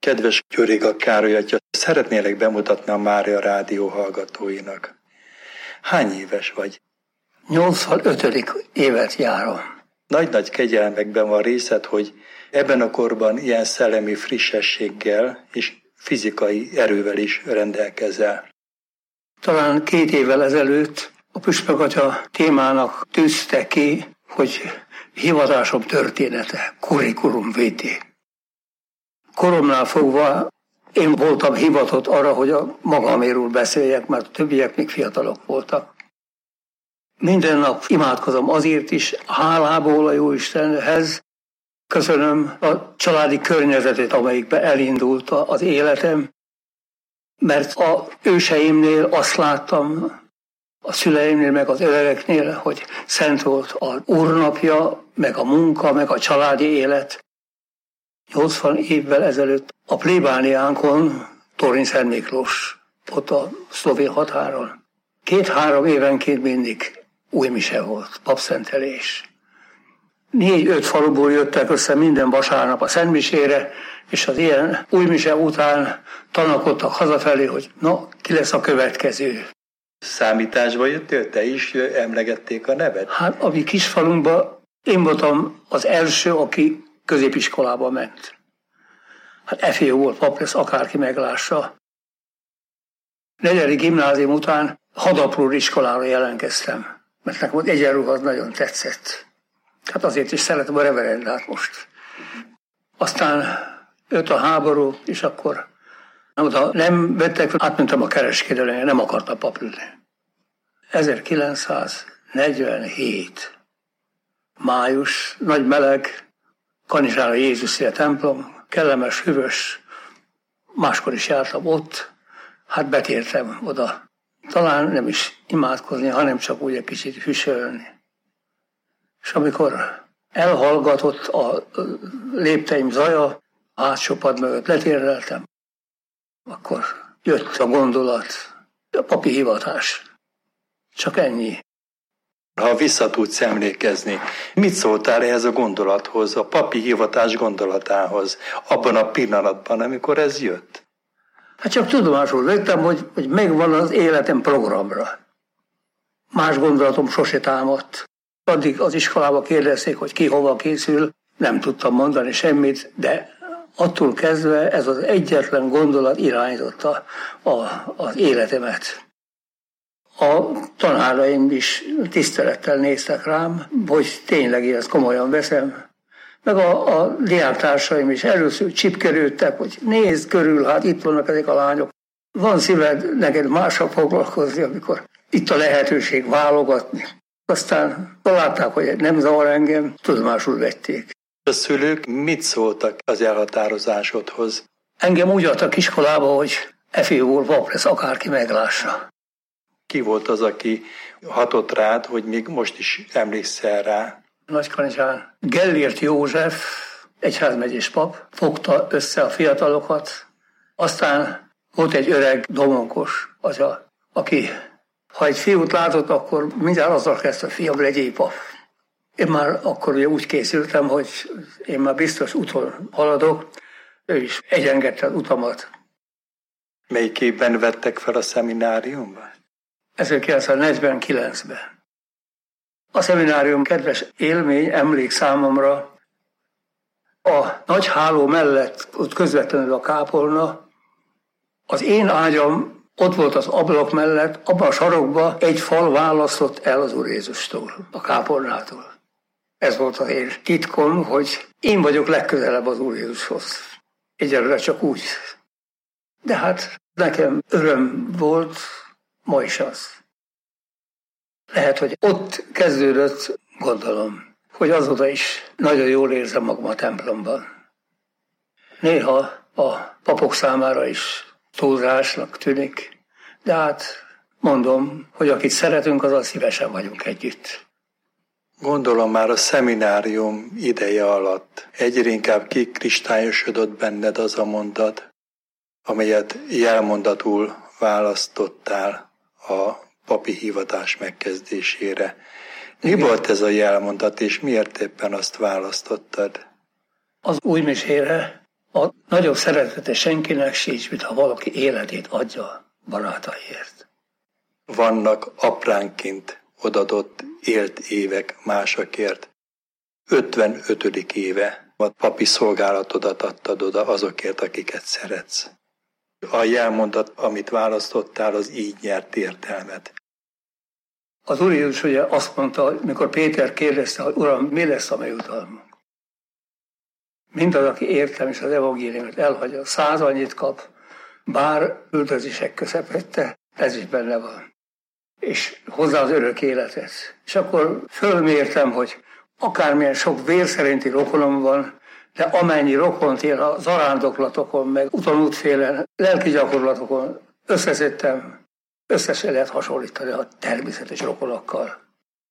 Kedves Gyuriga Károly atya, szeretnélek bemutatni a Mária Rádió hallgatóinak. Hány éves vagy? 85. évet járom. Nagy-nagy kegyelmekben van részed, hogy ebben a korban ilyen szellemi frissességgel és fizikai erővel is rendelkezel. Talán 2 évvel ezelőtt a püspök atya témának tűzte ki, hogy hivatásom története, curriculum vitae. Koromnál fogva én voltam hivatott arra, hogy a magaméről beszéljek, mert a többiek még fiatalok voltak. Minden nap imádkozom azért is, hálából a Jóistenhez. Köszönöm a családi környezetét, amelyikbe elindult az életem, mert a őseimnél azt láttam, a szüleimnél, meg az öregeknél, hogy szent volt az úrnapja, meg a munka, meg a családi élet. 80 évvel ezelőtt a plébániánkon, Torony-Szent Miklós, ott a szlovén határon, 2-3 évenként mindig új mise volt, papszentelés. 4-5 faluból jöttek össze minden vasárnap a szentmisére, és az ilyen új mise után tanakodtak hazafelé, hogy na, ki lesz a következő. Számításba jöttél? Te is emlegették a neved? Hát a mi kisfalunkban én voltam az első, aki középiskolába ment. Hát efél volt, pap lesz, akárki meglássa. 4. gimnázium után Hadaprúr iskolára jelentkeztem, mert nekem az egyenruha az nagyon tetszett. Hát azért is szeretem a reverendát most. Aztán jött a háború, és akkor oda nem vettek, átmentem a kereskedelemre, nem akartam pap lenni. 1947. május, nagy meleg, Kanizsára Jézusi a templom, kellemes, hűvös, máskor is jártam ott, hát betértem oda. Talán nem is imádkozni, hanem csak úgy egy kicsit hűsölni. És amikor elhallgatott a lépteim zaja, a hátsó pad mögött letérdeltem, akkor jött a gondolat, a papi hivatás. Csak ennyi. Ha vissza tudsz emlékezni, mit szóltál ehhez a gondolathoz, a papi hivatás gondolatához, abban a pillanatban, amikor ez jött? Hát csak tudomásul vettem, hogy megvan az életem programra. Más gondolatom sose támadt. Addig az iskolába kérdezték, hogy ki hova készül, nem tudtam mondani semmit, de attól kezdve ez az egyetlen gondolat irányította az életemet. A tanáraim is tisztelettel néztek rám, hogy tényleg én ezt komolyan veszem. Meg a diáktársaim is először csipkerődtek, hogy nézd körül, hát itt vannak ezek a lányok. Van szíved neked mással foglalkozni, amikor itt a lehetőség válogatni. Aztán találták, hogy nem zavar engem, tudomásul vették. A szülők mit szóltak az elhatározásodhoz? Engem úgy adtak iskolába, hogy eféból pap lesz, akárki meglássa. Ki volt az, aki hatott rád, hogy még most is emlékszel rá? Nagykanizsán Gellért József, egyházmegyés pap, fogta össze a fiatalokat. Aztán volt egy öreg domonkos atya, aki ha egy fiút látott, akkor mindjárt azzal kezdte, hogy fiam, legyél pap. Én már akkor ugye úgy készültem, hogy én már biztos úton haladok. Ő is egyengedte az utamat. Melyik évben vettek fel a szemináriumba? 1949-ben. A szeminárium kedves élmény, emlék számomra. A nagy háló mellett, ott közvetlenül a kápolna, az én ágyam ott volt az ablak mellett, abban a sarokban egy fal választott el az Úr Jézustól, a kápolnától. Ez volt az én titkom, hogy én vagyok legközelebb az Úr Jézushoz. Egyelőre csak úgy. De hát nekem öröm volt, ma is az. Lehet, hogy ott kezdődött, gondolom, hogy azóta is nagyon jól érzem magam a templomban. Néha a papok számára is túlzásnak tűnik, de hát mondom, hogy akit szeretünk, azzal szívesen vagyunk együtt. Gondolom már a szeminárium ideje alatt egyre inkább kikristályosodott benned az a mondat, amelyet jelmondatul választottál a papi hivatás megkezdésére. Mi volt ez a jelmondat, és miért éppen azt választottad? Az új misére A nagyobb szeretete senkinek sincs, mint ha valaki életét adja barátaiért. Vannak apránként odadott élt évek másokért. 55. éve a papi szolgálatodat adtad oda azokért, akiket szeretsz. A jelmondat, amit választottál, az így nyert értelmet. Az Úr Jézus ugye azt mondta, mikor Péter kérdezte, hogy Uram, mi lesz a mi jutalmunk? Mindaz, aki értem és az evangéliumot elhagyja, 100 annyit kap, bár üldözések közepette, ez is benne van. És hozzá az örök életet. És akkor fölmértem, hogy akármilyen sok vér szerinti rokonom van, de amennyi rokont én a zarándoklatokon, meg úton-útfélen, lelki gyakorlatokon összeszedtem, összesen lehet hasonlítani a természetes rokonokkal.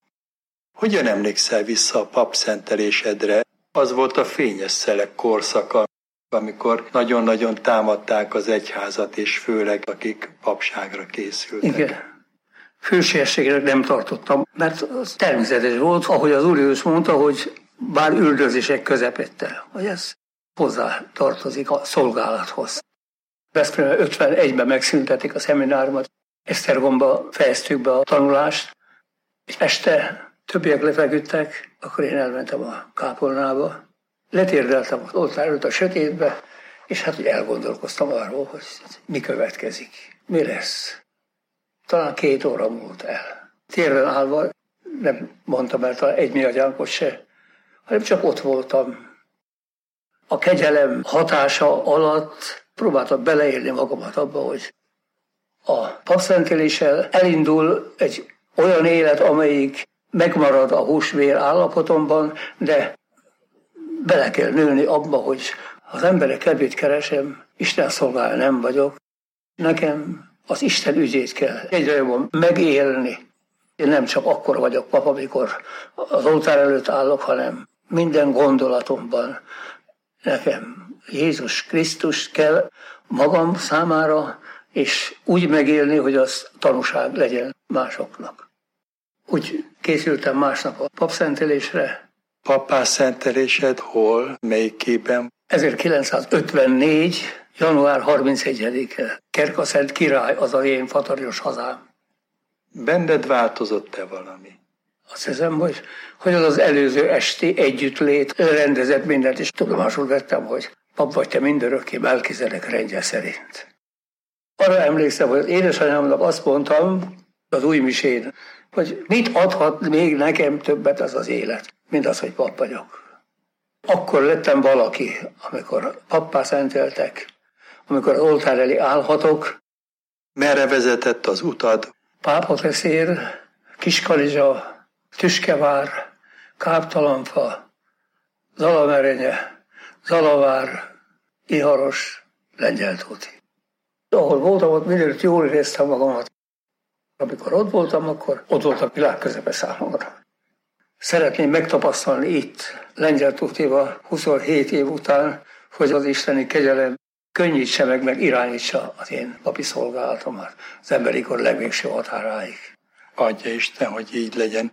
Hogyan emlékszel vissza a papszentelésedre? Az volt a fényes szelek korszaka, amikor nagyon-nagyon támadták az egyházat, és főleg akik papságra készültek. Igen. Hősiességre nem tartottam, mert az természetes volt, ahogy az Úr Jézus mondta, hogy bár üldözések közepette, hogy ez hozzá tartozik a szolgálathoz. Veszprémben 51-ben megszüntetik a szemináriumot, Esztergomba fejeztük be a tanulást, és este többiek lefeküdtek, akkor én elmentem a kápolnába, letérdeltem az oltár előtt a sötétbe, és hát úgy elgondolkoztam arról, hogy mi következik, mi lesz. Talán 2 óra múlt el. Térden állva nem mondtam el talán egy mérgyánkot se, hanem csak ott voltam. A kegyelem hatása alatt próbáltam beleélni magamat abba, hogy a papszenteléssel elindul egy olyan élet, amelyik megmarad a húsvér állapotomban, de bele kell nőni abba, hogy az emberek kedvét keresem, Isten szolgálja nem vagyok. Nekem az Isten ügyét kell egyre jobban megélni. Én nem csak akkor vagyok pap, amikor az oltár előtt állok, hanem minden gondolatomban nekem Jézus Krisztus kell magam számára, és úgy megélni, hogy az tanúság legyen másoknak. Úgy készültem másnap a papszentelésre. Pappászentelésed hol, melyikében? 1954. január 31-e. Kerkaszent király, az az én fatarios hazám. Benned változott-e valami? Azt hiszem, hogy az előző esti együttlét rendezett mindent, és tudomásul vettem, hogy pap vagy te mindörökké Melchizedek rendje szerint. Arra emlékszem, hogy az édesanyámnak azt mondtam az új misén, hogy mit adhat még nekem többet az élet, mint az, hogy pap vagyok. Akkor lettem valaki, amikor pappá szenteltek, amikor az oltár elé állhatok. Merre vezetett az utad? Pápateszér, Kiskanizsa, Tüskevár, Káptalanfa, Zalamerenye, Zalavár, Iharos, Lengyeltóti. Ahol voltam, ott mindenütt jól éreztem magamat. Amikor ott voltam, akkor ott volt a világ közepe számomra. Szeretném megtapasztalni itt, Lengyeltótiba 27 év után, hogy az isteni kegyelem könnyítse meg irányítsa az én papi szolgálatomat az emberi kor legvégső határáig. Adja Isten, hogy így legyen.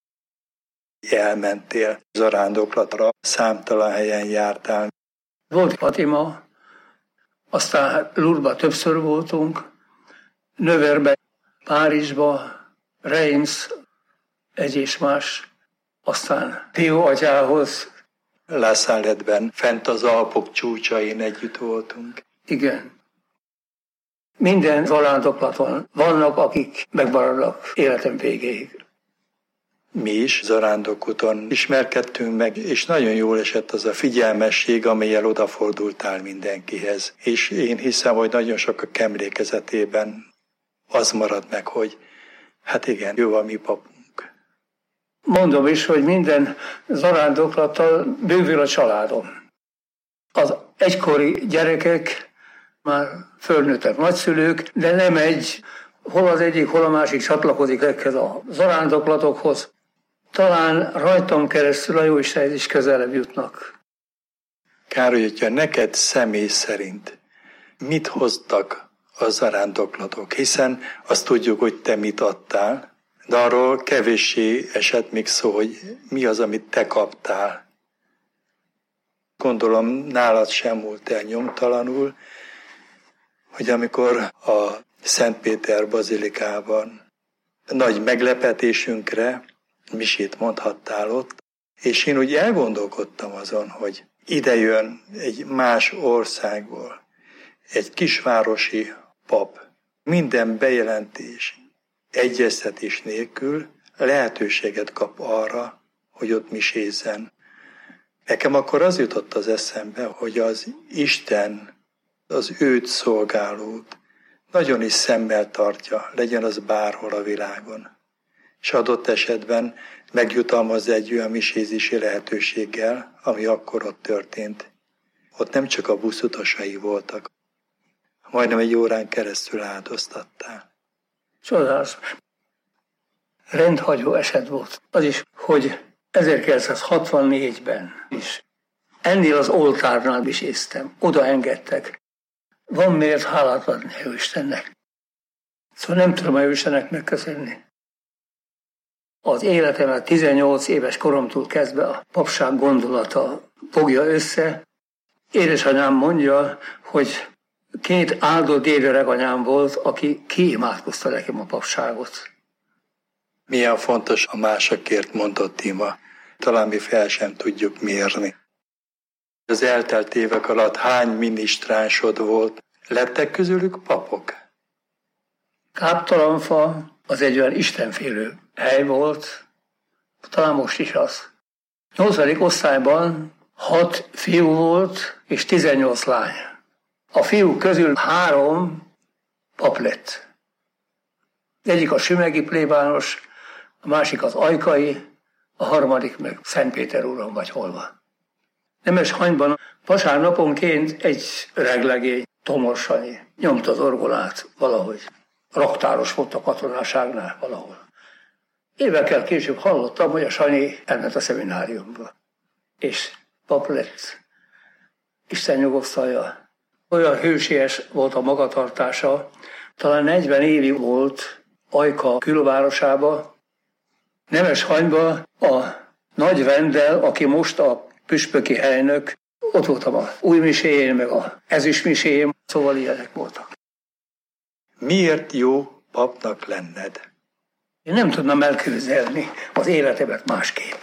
Elmentél zarándoklatra, számtalan helyen jártál. Volt Fatima, aztán Lourdesba többször voltunk, Növerbe, Párizsba, Reims, egy és más, aztán Pio atyához. La Saletben, fent az Alpok csúcsain együtt voltunk. Igen. Minden zarándoklaton vannak, akik megmaradnak életem végéig. Mi is zarándokúton ismerkedtünk meg, és nagyon jól esett az a figyelmesség, amellyel odafordultál mindenkihez. És én hiszem, hogy nagyon sokak emlékezetében az marad meg, hogy hát igen, jó a mi papunk. Mondom is, hogy minden zarándoklattal bővül a családom. Az egykori gyerekek már fölnőttek nagyszülők, de nem egy, hol az egyik, hol a másik csatlakozik ezekhez a zarándoklatokhoz. Talán rajtam keresztül a Jóistenhez is közelebb jutnak. Károly atya, neked személy szerint mit hoztak a zarándoklatok? Hiszen azt tudjuk, hogy te mit adtál, de arról kevéssé esett még szó, hogy mi az, amit te kaptál. Gondolom nálad sem múlt el nyomtalanul, hogy amikor a Szentpéter bazilikában nagy meglepetésünkre misét mondhattál ott, és én úgy elgondolkodtam azon, hogy ide jön egy más országból, egy kisvárosi pap, minden bejelentés, egyeztetés nélkül lehetőséget kap arra, hogy ott misézzen. Nekem akkor az jutott az eszembe, hogy az Isten az őt szolgálót nagyon is szemmel tartja, legyen az bárhol a világon. És adott esetben megjutalmaz egy olyan misézési lehetőséggel, ami akkor ott történt. Ott nem csak a buszutasai voltak, majdnem egy órán keresztül áldoztattál. Csodálatos. Rendhagyó eset volt. Az is, hogy 1964-ben is ennél az oltárnál miséztem. Oda engedtek. Van miért hálát adni Istennek. Szóval nem tudom Istennek megköszönni. Az életemet 18 éves koromtól kezdve a papság gondolata fogja össze. Édesanyám mondja, hogy 2 áldott dédöreganyám volt, aki kiimádkozta nekem a papságot. Milyen fontos a másokért mondott ima. Talán mi fel sem tudjuk mérni. Az eltelt évek alatt hány minisztránsod volt? Lettek közülük papok? Káptalanfa az egy olyan istenfélő hely volt, talán most is az. 8. osztályban 6 fiú volt és 18 lány. A fiúk közül 3 pap lett. Egyik a sümegi plébános, a másik az ajkai, a harmadik meg Szentpéteruron vagy hol van. Nemeshanyban vasárnaponként egy öreglegény, Tomos Sanyi nyomta az orgolát valahogy. Raktáros volt a katonáságnál valahol. Évekkel később hallottam, hogy a Sanyi elment a szemináriumba. És pap lett. Isten nyugosztalja. Olyan hősies volt a magatartása, talán 40 évig volt Ajka külvárosába. Nemeshanyba a nagy Vendel, aki most a püspöki helynök, ott voltam a új miséjén, meg a ezüst miséjén, szóval ilyenek voltak. Miért jó papnak lenned? Én nem tudnám elképzelni az életemet másképp.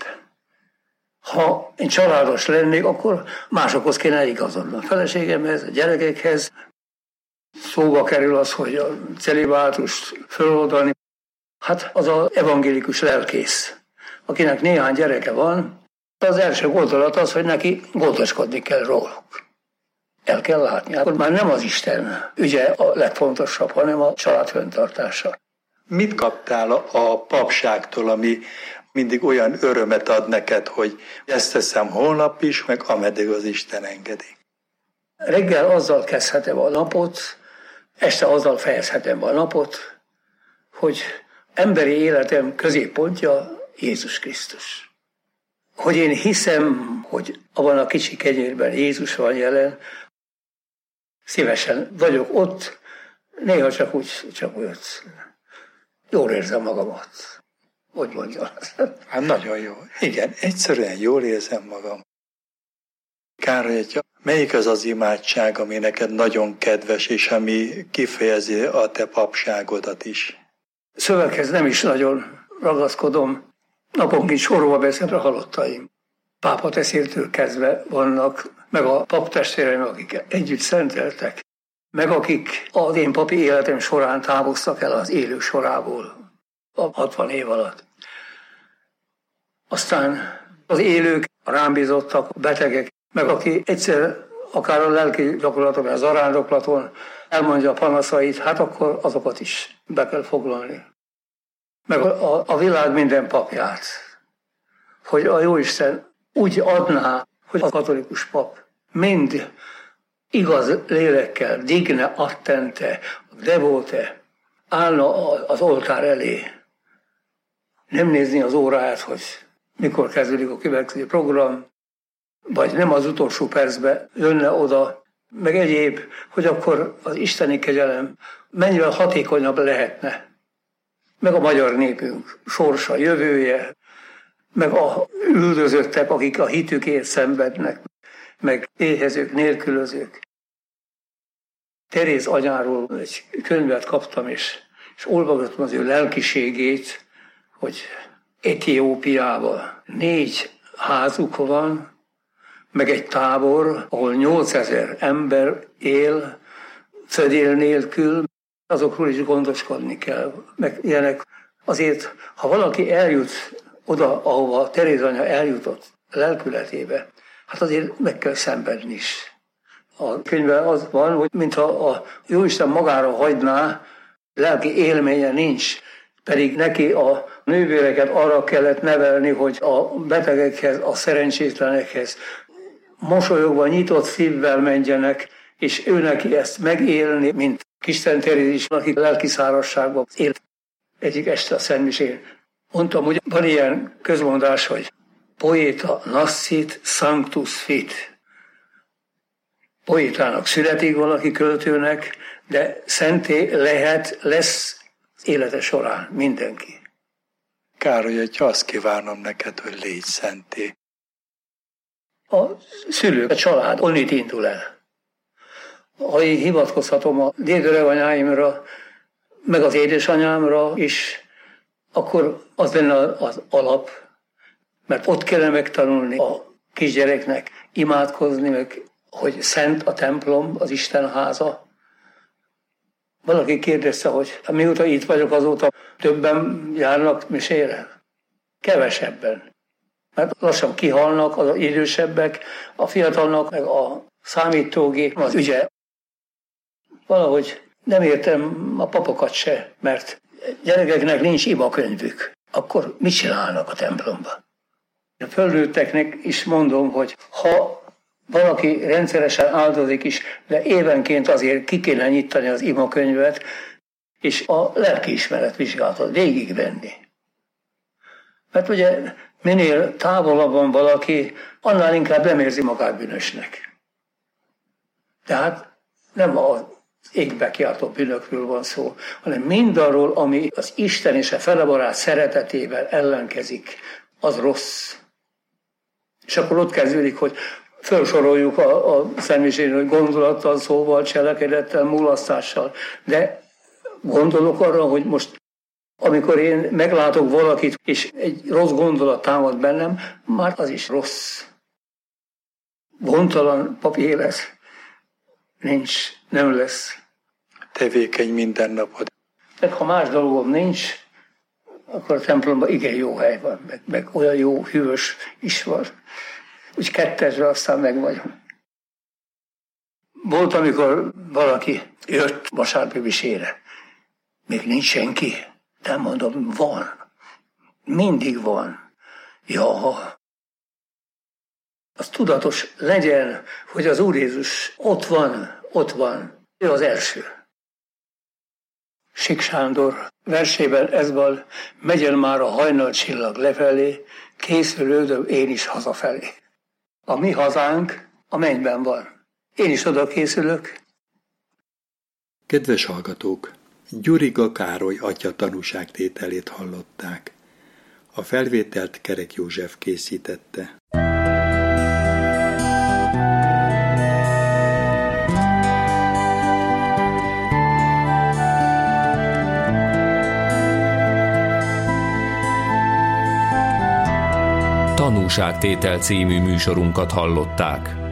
Ha én családos lennék, akkor másokhoz kéne igazodni. A feleségemhez, a gyerekekhez. Szóba kerül az, hogy a celibátust föloldani. Hát az az evangélikus lelkész, akinek néhány gyereke van, az első gondolat az, hogy neki gondoskodni kell róluk. El kell látni. Akkor már nem az Isten ügye a legfontosabb, hanem a család fenntartása. Mit kaptál a papságtól, ami mindig olyan örömet ad neked, hogy ezt teszem holnap is, meg ameddig az Isten engedi? Reggel azzal kezdhetem a napot, este azzal fejezhetem a napot, hogy emberi életem középpontja Jézus Krisztus. Hogy én hiszem, hogy abban a kicsi kenyérben Jézus van jelen, szívesen vagyok ott, néha csak úgy jól érzem magamat. Hogy mondjam? Hát nagyon jó. Igen, egyszerűen jól érzem magam. Károly atya, melyik az az imádság, ami neked nagyon kedves, és ami kifejezi a te papságodat is? Szöveghez nem is nagyon ragaszkodom. Naponként sorba veszem a halottaim. Pápa teszéltől kezdve vannak, meg a paptestvéreim, akik együtt szenteltek, meg akik az én papi életem során távoztak el az élők sorából a 60 év alatt. Aztán az élők, a rám bízottak, a betegek, meg aki egyszer akár a lelki gyakorlaton, vagy az zarándoklaton elmondja a panaszait, hát akkor azokat is be kell foglalni. Meg a világ minden papját, hogy a Jóisten úgy adná, hogy a katolikus pap mind igaz lélekkel, digne attente, devote, állna az oltár elé. Nem nézni az óráját, hogy mikor kezdődik a következő program, vagy nem az utolsó percben jönne oda, meg egyéb, hogy akkor az isteni kegyelem mennyivel hatékonyabb lehetne. Meg a magyar népünk sorsa, jövője, meg a üldözöttek, akik a hitükért szenvednek, meg éhezők, nélkülözők. Teréz anyáról egy könyvet kaptam, és olvasgattam az ő lelkiségét, hogy Etiópiában 4 házuk van, meg egy tábor, ahol 8000 ember él, födél nélkül, azokról is gondoskodni kell, meg ilyenek. Azért, ha valaki eljut oda, ahova Teréz anya eljutott lelkületébe, hát azért meg kell szenvedni is. A könyvben az van, hogy mintha a Jóisten magára hagyná, lelki élménye nincs, pedig neki a nővéreket arra kellett nevelni, hogy a betegekhez, a szerencsétlenekhez mosolyogva, nyitott szívvel menjenek, és ő neki ezt megélni, mint Kisten Teréz is, aki lelki szárazságban élt. Egyik este a szentmisén mondtam, hogy van ilyen közmondás, hogy poeta nascit, sanctus fit. Poétának születik valaki, költőnek, de szenté lesz élete során mindenki. Károly, hogy azt kívánom neked, hogy légy szenté. A szülők, a család onnit indul el. Ha én hivatkozhatom a dédöreganyáimra, meg az édesanyámra is, akkor az lenne az alap, mert ott kellene megtanulni a kisgyereknek imádkozni, meg hogy szent a templom, az Isten háza. Valaki kérdezte, hogy mióta itt vagyok, azóta többen járnak misére? Kevesebben. Mert lassan kihalnak az idősebbek, a fiatalnak, meg a számítógép az ügye. Valahogy nem értem a papokat se, mert gyerekeknek nincs imakönyvük. Akkor mit csinálnak a templomban? A fölnőtteknek is mondom, hogy ha valaki rendszeresen áldozik is, de évenként azért ki kéne nyitani az imakönyvet, és a lelkiismeret vizsgálatot végigvenni. Mert ugye minél távolabb van valaki, annál inkább nem érzi magát bűnösnek. Tehát nem az égbe kiáltó bűnökről van szó, hanem mindarról, ami az Isten és a felebarát szeretetével ellenkezik, az rossz. És akkor ott kezdődik, hogy felsoroljuk a szentmisén, hogy gondolattal, szóval, cselekedettel, mulasztással. De gondolok arra, hogy most, amikor én meglátok valakit, és egy rossz gondolat támad bennem, már az is rossz. Gondtalan papi élet nincs, nem lesz. Tevékeny mindennapod. Meg ha más dolgom nincs, akkor a templomban igen jó hely van, meg olyan jó hűvös is van. Úgy kettesre aztán meg vagyok. Volt, amikor valaki jött vasárnapi misére. Még nincs senki. Nem mondom, van. Mindig van. Ja, az tudatos legyen, hogy az Úr Jézus ott van. Ő az első. Sik Sándor versében ez van, megyen már a hajnalcsillag lefelé, készülődöm én is hazafelé. A mi hazánk a mennyben van. Én is oda készülök. Kedves hallgatók! Gyuriga Károly atya tanúságtételét hallották. A felvételt Kerek József készítette. Tanúságtétel című műsorunkat hallották.